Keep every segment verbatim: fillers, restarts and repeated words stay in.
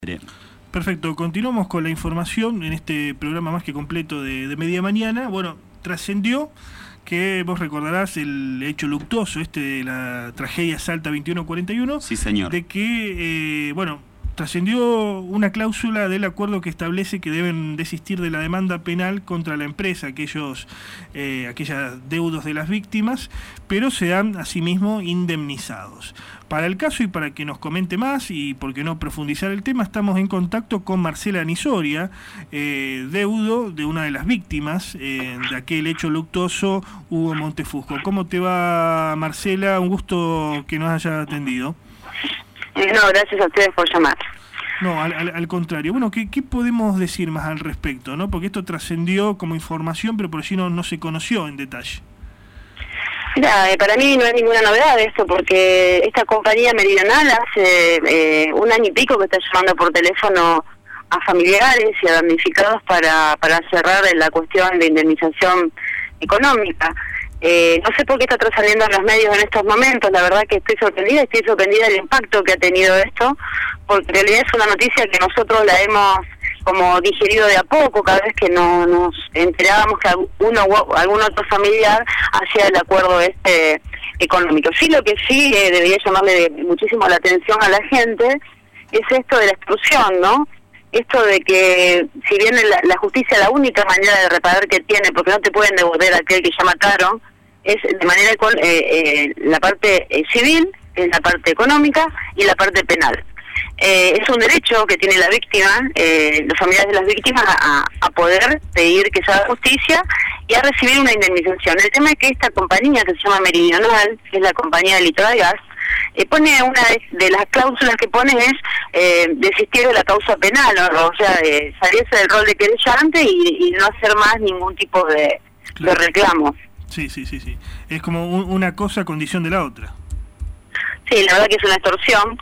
Perfecto, continuamos con la información en este programa más que completo de, de media mañana. Bueno, trascendió que vos recordarás el hecho luctuoso este de la tragedia Salta veintiuno cuarenta y uno. Sí, señor. De que, eh, bueno, trascendió una cláusula del acuerdo que establece que deben desistir de la demanda penal contra la empresa, aquellos, eh, aquellos deudos de las víctimas, pero sean asimismo indemnizados. Para el caso y para que nos comente más y por qué no profundizar el tema, estamos en contacto con Marcela Nisoria, eh, deudo de una de las víctimas eh, de aquel hecho luctuoso, Hugo Montefusco. ¿Cómo te va, Marcela? Un gusto que nos haya atendido. No, gracias a ustedes por llamar. No, al, al, al contrario. Bueno, ¿qué, ¿qué podemos decir más al respecto, no? Porque esto trascendió como información, pero por allí no, no se conoció en detalle. Mira, eh, para mí no es ninguna novedad esto, porque esta compañía meridional hace eh, un año y pico que está llamando por teléfono a familiares y a damnificados para, para cerrar la cuestión de indemnización económica. Eh, no sé por qué está trascendiendo en los medios en estos momentos, la verdad que estoy sorprendida, estoy sorprendida del impacto que ha tenido esto, porque en realidad es una noticia que nosotros la hemos como digerido de a poco, cada vez que no, nos enterábamos que uno o algún otro familiar hacía el acuerdo este económico. Sí, lo que sí eh, debería llamarle de, muchísimo la atención a la gente es esto de la extorsión, ¿no? Esto de que, si bien la, la justicia la única manera de reparar que tiene, porque no te pueden devolver a aquel que ya mataron, es de manera con eh, eh, la parte eh, civil, es la parte económica y la parte penal. Eh, es un derecho que tiene la víctima, eh, los familiares de las víctimas, a, a poder pedir que se haga justicia y a recibir una indemnización. El tema es que esta compañía, que se llama Meridional, que es la compañía de Litoral Gas, eh, pone una de, de las cláusulas que pone es eh, desistir de la causa penal, ¿no? O sea, eh, salirse del rol de querellante y, y no hacer más ningún tipo de, claro, de reclamo. Sí, sí, sí, sí. Es como un, una cosa a condición de la otra. Sí, la verdad que es una extorsión,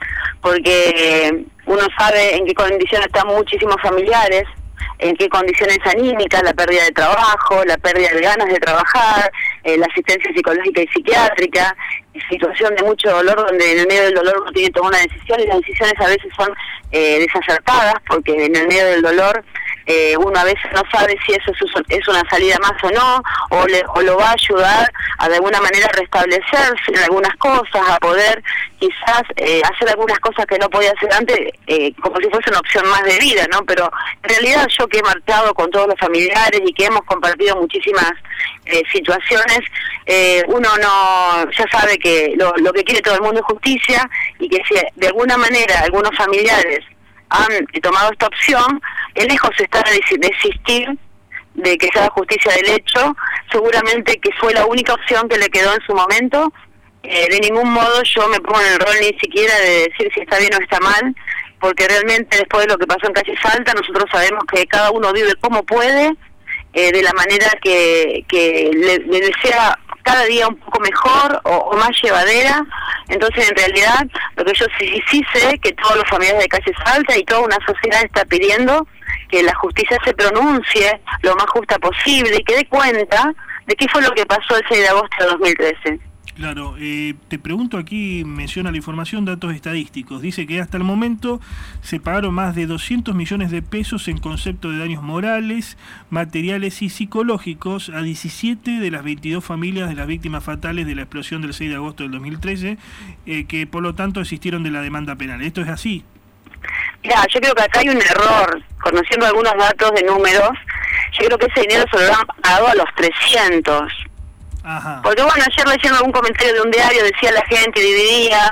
porque uno sabe en qué condiciones están muchísimos familiares, en qué condiciones anímicas, la pérdida de trabajo, la pérdida de ganas de trabajar, eh, la asistencia psicológica y psiquiátrica, situación de mucho dolor, donde en el medio del dolor uno tiene que tomar una decisión y las decisiones a veces son eh, desacertadas, porque en el medio del dolor eh, uno a veces no sabe si eso es una salida más o no, o, le, o lo va a ayudar a de alguna manera restablecerse en algunas cosas, a poder quizás eh, hacer algunas cosas que no podía hacer antes, eh, como si fuese una opción más de vida, ¿no? Pero en realidad yo que he marchado con todos los familiares y que hemos compartido muchísimas eh, situaciones, eh, uno no ya sabe que lo, lo que quiere todo el mundo es justicia, y que si de alguna manera algunos familiares han tomado esta opción, lejos está de desistir de que se haga justicia del hecho, seguramente que fue la única opción que le quedó en su momento. Eh, de ningún modo yo me pongo en el rol ni siquiera de decir si está bien o está mal, porque realmente después de lo que pasó en Calle Salta, nosotros sabemos que cada uno vive como puede, eh, de la manera que, que le, le desea cada día un poco mejor o, o más llevadera. Entonces, en realidad, lo que yo sí, sí sé, que todos los familiares de Calle Salta y toda una sociedad está pidiendo que la justicia se pronuncie lo más justa posible y que dé cuenta de qué fue lo que pasó el seis de agosto de dos mil trece. Claro, eh, te pregunto aquí, menciona la información, datos estadísticos. Dice que hasta el momento se pagaron más de doscientos millones de pesos en concepto de daños morales, materiales y psicológicos a diecisiete de las veintidós familias de las víctimas fatales de la explosión del seis de agosto del dos mil trece, eh, que por lo tanto desistieron de la demanda penal. ¿Esto es así? Mira, yo creo que acá hay un error, conociendo algunos datos de números. Yo creo que ese dinero se lo han pagado a los trescientos. Ajá. Porque bueno, ayer leyendo algún comentario de un diario decía la gente, dividía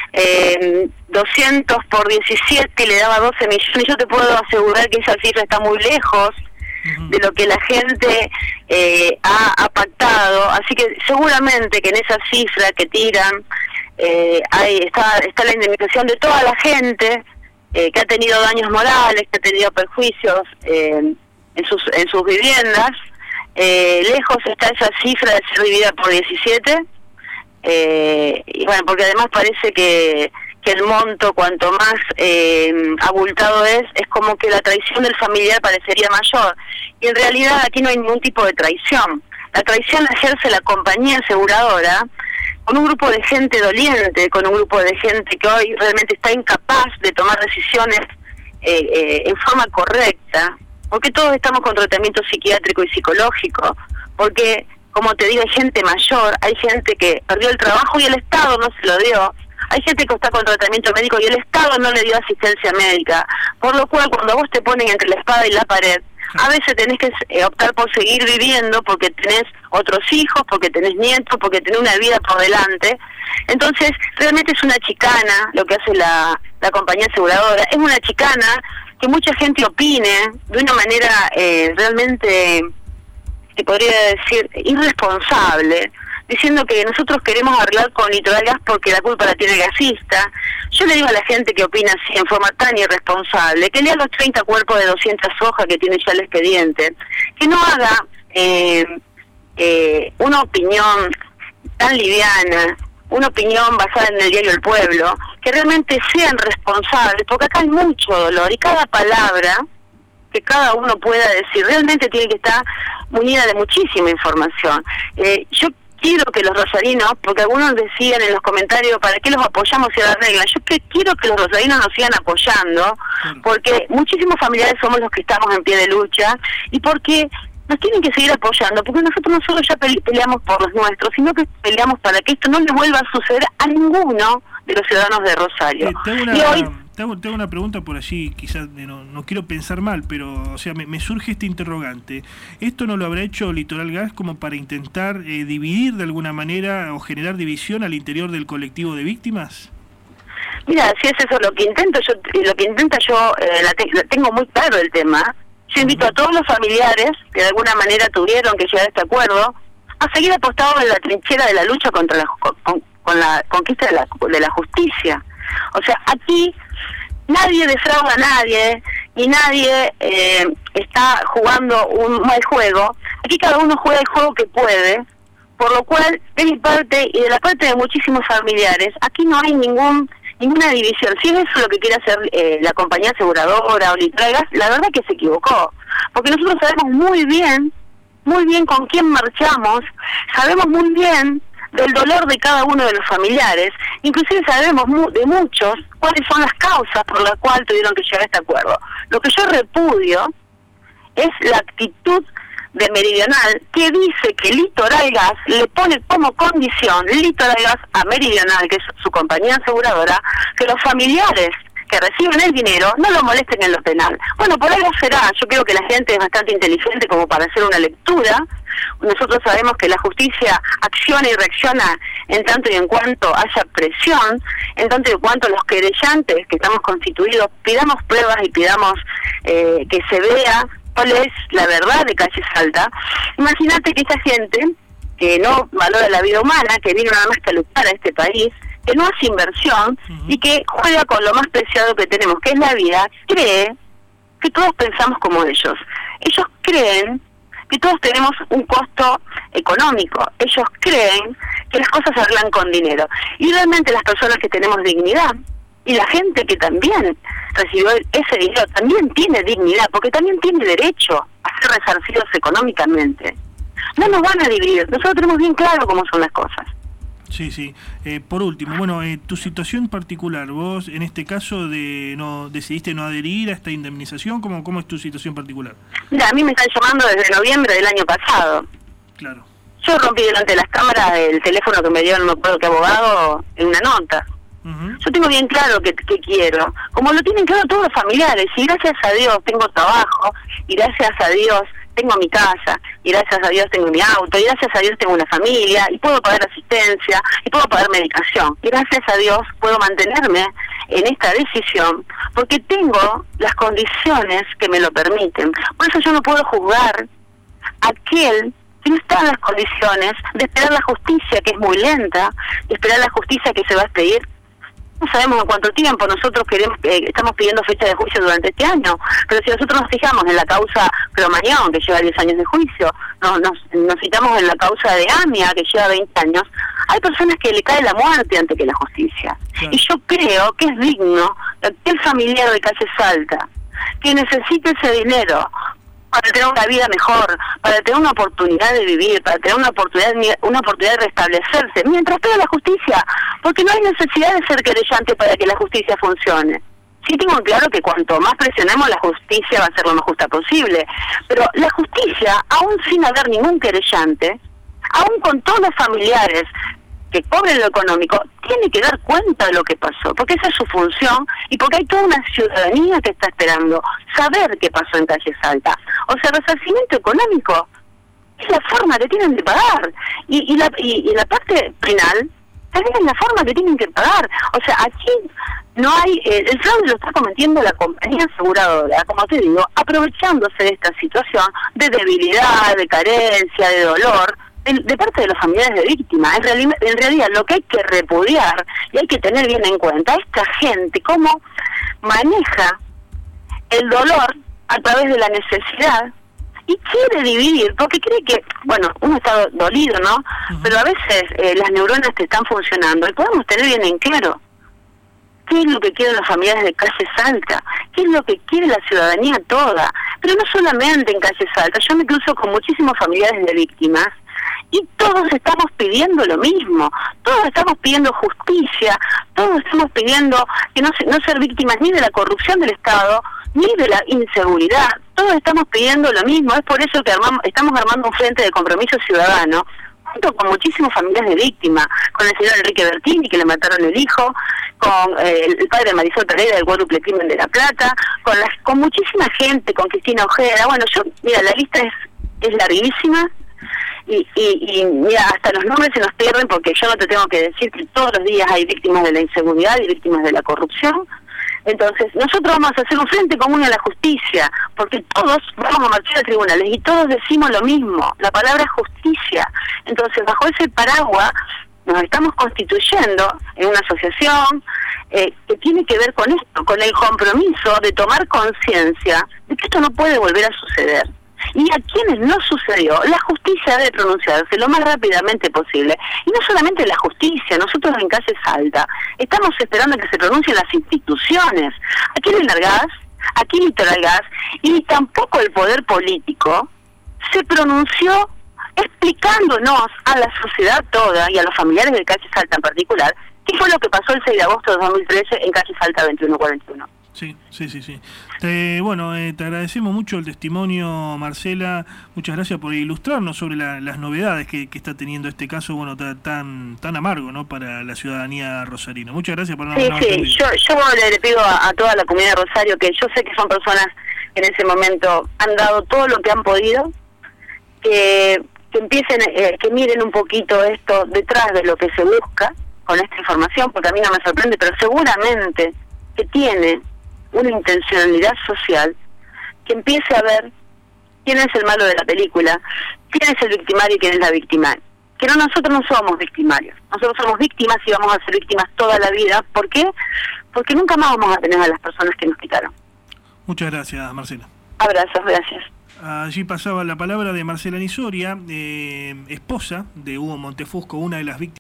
eh, doscientos por diecisiete y le daba doce millones. Yo te puedo asegurar que esa cifra está muy lejos uh-huh. de lo que la gente eh, ha, ha pactado, así que seguramente que en esa cifra que tiran eh, hay, está, está la indemnización de toda la gente eh, que ha tenido daños morales, que ha tenido perjuicios eh, en sus en sus viviendas. Eh, lejos está esa cifra de ser dividida por diecisiete, eh, y bueno, porque además parece que, que el monto, cuanto más eh, abultado es, es como que la traición del familiar parecería mayor, y en realidad aquí no hay ningún tipo de traición. La traición la ejerce la compañía aseguradora con un grupo de gente doliente, con un grupo de gente que hoy realmente está incapaz de tomar decisiones eh, eh, en forma correcta, porque todos estamos con tratamiento psiquiátrico y psicológico, porque, como te digo, hay gente mayor, hay gente que perdió el trabajo y el Estado no se lo dio, hay gente que está con tratamiento médico y el Estado no le dio asistencia médica, por lo cual cuando vos te ponen entre la espada y la pared, a veces tenés que eh, optar por seguir viviendo porque tenés otros hijos, porque tenés nietos, porque tenés una vida por delante. Entonces, realmente es una chicana lo que hace la, la compañía aseguradora, es una chicana que mucha gente opine de una manera eh, realmente, te podría decir, irresponsable, diciendo que nosotros queremos arreglar con Litoral Gas porque la culpa la tiene el gasista. Yo le digo a la gente que opina así en forma tan irresponsable, que lea los treinta cuerpos de doscientas hojas que tiene ya el expediente, que no haga eh, eh, una opinión tan liviana, una opinión basada en el diario El Pueblo, que realmente sean responsables, porque acá hay mucho dolor y cada palabra que cada uno pueda decir realmente tiene que estar munida de muchísima información. Eh, yo quiero que los rosarinos, porque algunos decían en los comentarios, ¿para qué los apoyamos si la regla? Yo que quiero que los rosarinos nos sigan apoyando, porque muchísimos familiares somos los que estamos en pie de lucha, y porque nos tienen que seguir apoyando, porque nosotros no solo ya pele peleamos por los nuestros, sino que peleamos para que esto no le vuelva a suceder a ninguno de los ciudadanos de Rosario. Eh, tengo, una, y hoy... te hago, te hago una pregunta por allí, quizás no, no quiero pensar mal, pero o sea me, me surge este interrogante. ¿Esto no lo habrá hecho Litoral Gas como para intentar eh, dividir de alguna manera o generar división al interior del colectivo de víctimas? Mira, si es eso lo que intento, yo lo que intenta yo, eh, la, te, la tengo muy claro el tema. Yo invito a todos los familiares que de alguna manera tuvieron que llegar a este acuerdo a seguir apostados en la trinchera de la lucha contra la, con, con la conquista de la, de la justicia. O sea, aquí nadie defrauda a nadie y nadie eh, está jugando un mal juego. Aquí cada uno juega el juego que puede, por lo cual de mi parte y de la parte de muchísimos familiares, aquí no hay ningún ninguna división. Si es eso lo que quiere hacer eh, la compañía aseguradora o Litoral Gas, la verdad que se equivocó, porque nosotros sabemos muy bien, muy bien con quién marchamos, sabemos muy bien del dolor de cada uno de los familiares, inclusive sabemos mu de muchos cuáles son las causas por las cuales tuvieron que llegar a este acuerdo. Lo que yo repudio es la actitud de Meridional, que dice que Litoral Gas le pone como condición, Litoral Gas a Meridional, que es su compañía aseguradora, que los familiares que reciben el dinero no lo molesten en lo penal. Bueno, por algo será. Yo creo que la gente es bastante inteligente como para hacer una lectura. Nosotros sabemos que la justicia acciona y reacciona en tanto y en cuanto haya presión, en tanto y en cuanto los querellantes que estamos constituidos pidamos pruebas y pidamos eh, que se vea cuál es la verdad de Calle Salta. Imagínate que esta gente que no valora la vida humana, que vino nada más que a luchar a este país, que no hace inversión uh-huh. y que juega con lo más preciado que tenemos, que es la vida, cree que todos pensamos como ellos. Ellos creen que todos tenemos un costo económico. Ellos creen que las cosas se arreglan con dinero. Y realmente las personas que tenemos dignidad, y la gente que también recibió ese dinero, también tiene dignidad, porque también tiene derecho a ser resarcidos económicamente. No nos van a dividir. Nosotros tenemos bien claro cómo son las cosas. Sí, sí. Eh, por último, bueno, eh, tu situación particular, vos en este caso de no decidiste no adherir a esta indemnización, ¿cómo, cómo es tu situación particular? Mira, a mí me están llamando desde noviembre del año pasado. Claro. Yo rompí delante de las cámaras el teléfono que me dio no me acuerdo qué abogado en una nota. Uh-huh. Yo tengo bien claro que, que quiero, como lo tienen claro todos los familiares, y gracias a Dios tengo trabajo, y gracias a Dios tengo mi casa, y gracias a Dios tengo mi auto, y gracias a Dios tengo una familia, y puedo pagar asistencia, y puedo pagar medicación, y gracias a Dios puedo mantenerme en esta decisión, porque tengo las condiciones que me lo permiten. Por eso yo no puedo juzgar a aquel que no está en las condiciones de esperar la justicia, que es muy lenta, de esperar la justicia que se va a expedir. No sabemos en cuánto tiempo. Nosotros queremos eh, estamos pidiendo fecha de juicio durante este año, pero si nosotros nos fijamos en la causa Cromañón, que lleva diez años de juicio, nos, nos, nos citamos en la causa de AMIA, que lleva veinte años, hay personas que le cae la muerte antes que la justicia. Sí. Y yo creo que es digno de aquel familiar de Calle Salta que necesite ese dinero para tener una vida mejor, para tener una oportunidad de vivir, para tener una oportunidad una oportunidad de restablecerse, mientras espera la justicia, porque no hay necesidad de ser querellante para que la justicia funcione. Sí tengo claro que cuanto más presionemos, la justicia va a ser lo más justa posible. Pero la justicia, aún sin haber ningún querellante, aún con todos los familiares que cobren lo económico, tiene que dar cuenta de lo que pasó, porque esa es su función y porque hay toda una ciudadanía que está esperando saber qué pasó en Calle Salta. O sea, el resarcimiento económico es la forma que tienen de pagar. Y, y, la, y, y la parte penal también es la forma que tienen que pagar. O sea, aquí no hay, eh, el fraude lo está cometiendo la compañía aseguradora, como te digo, aprovechándose de esta situación de debilidad, de carencia, de dolor, de, de parte de los familiares de víctimas. En, reali en realidad lo que hay que repudiar y hay que tener bien en cuenta es esta gente, cómo maneja el dolor a través de la necesidad y quiere dividir, porque cree que, bueno, uno está dolido, ¿no? Uh-huh. Pero a veces eh, las neuronas te están funcionando y podemos tener bien en claro qué es lo que quieren los familiares de Calle Salta, qué es lo que quiere la ciudadanía toda, pero no solamente en Calle Salta. Yo me cruzo con muchísimos familiares de víctimas y todos estamos pidiendo lo mismo, todos estamos pidiendo justicia, todos estamos pidiendo que no, no ser víctimas ni de la corrupción del Estado, ni de la inseguridad. Todos estamos pidiendo lo mismo. Es por eso que armamos, estamos armando un frente de compromiso ciudadano, junto con muchísimos familiares de víctimas, con el señor Enrique Bertini, que le mataron el hijo, con eh, el padre de Marisol Pereira, del cuádruple crimen de La Plata, con las, con muchísima gente, con Cristina Ojeda. Bueno, yo, mira, la lista es, es larguísima, y, y, y mira, hasta los nombres se nos pierden, porque yo no te tengo que decir que todos los días hay víctimas de la inseguridad y víctimas de la corrupción. Entonces, nosotros vamos a hacer un frente común a la justicia, porque todos vamos a marchar a tribunales y todos decimos lo mismo, la palabra es justicia. Entonces, bajo ese paraguas, nos estamos constituyendo en una asociación eh, que tiene que ver con esto, con el compromiso de tomar conciencia de que esto no puede volver a suceder. Y a quienes no sucedió, la justicia debe pronunciarse lo más rápidamente posible. Y no solamente la justicia, nosotros en Calle Salta estamos esperando que se pronuncien las instituciones. Aquí en el Largás, aquí en Litoral Gas, y tampoco el poder político se pronunció explicándonos a la sociedad toda y a los familiares de Calle Salta en particular qué fue lo que pasó el seis de agosto de dos mil trece en Calle Salta veintiuno cuarenta y uno. Sí, sí, sí, sí. Te, bueno, eh, te agradecemos mucho el testimonio, Marcela. Muchas gracias por ilustrarnos sobre la, las novedades que, que está teniendo este caso, bueno, tan tan amargo, ¿no?, para la ciudadanía rosarina. Muchas gracias por habernos atendido. Sí, sí, yo, yo le, le pido a, a toda la comunidad de Rosario, que yo sé que son personas que en ese momento han dado todo lo que han podido, que, que empiecen, eh, que miren un poquito esto detrás de lo que se busca con esta información, porque a mí no me sorprende, pero seguramente que tiene una intencionalidad social, que empiece a ver quién es el malo de la película, quién es el victimario y quién es la víctima. Que no, nosotros no somos victimarios, nosotros somos víctimas y vamos a ser víctimas toda la vida. ¿Por qué? Porque nunca más vamos a tener a las personas que nos quitaron. Muchas gracias, Marcela. Abrazos, gracias. Allí pasaba la palabra de Marcela Nisoria, eh, esposa de Hugo Montefusco, una de las víctimas.